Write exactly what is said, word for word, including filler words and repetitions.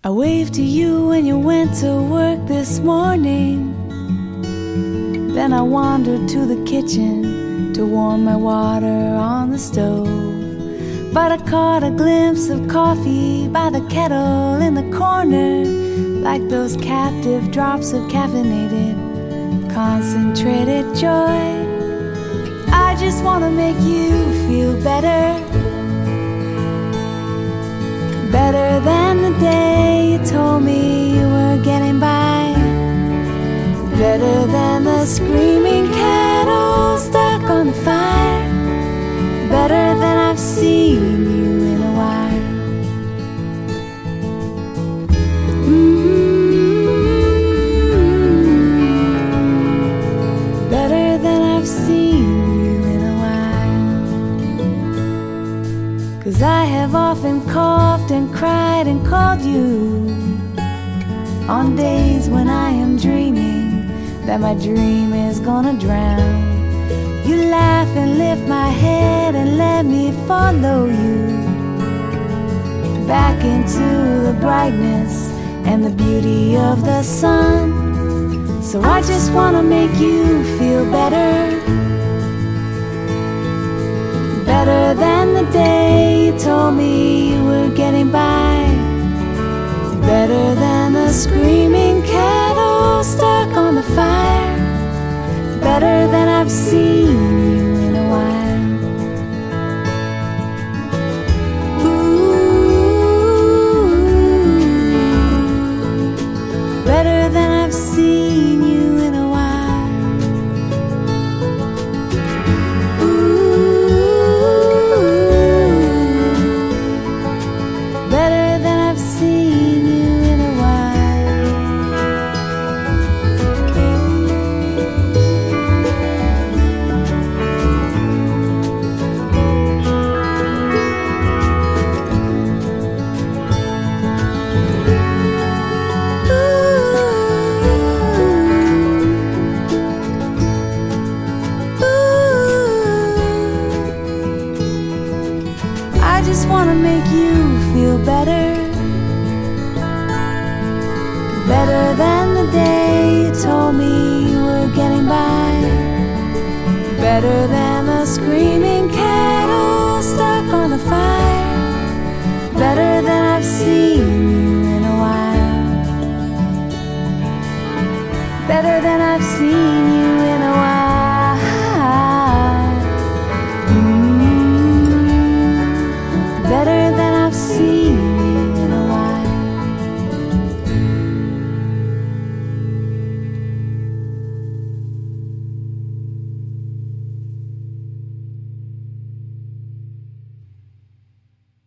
I waved to you when you went to work this morning. Then I wandered to the kitchen to warm my water on the stove. But I caught a glimpse of coffee by the kettle in the corner, like those captive drops of caffeinated, concentrated joy. I just want to make you feel better, better than the day you told me you were getting by, better than the screaming kettle stuck on the fire, better than I've seen you in a while. Mm-hmm. Better than I've seen you in a while. 'Cause I have often coughed and cried and called you on days when I am dreaming that my dream is gonna drown. You laugh and lift my head and let me follow you back into the brightness and the beauty of the sun. So I just wanna make you feel better, better than the day you told me you were getting by, better than the screaming kettle stuck on the fire, better than I've seen you in a while. Ooh, better than I've seen you in a while. Ooh, better than I've seen you in a while. I just want to make you feel better, better than the day you told me you were getting by, better than the screaming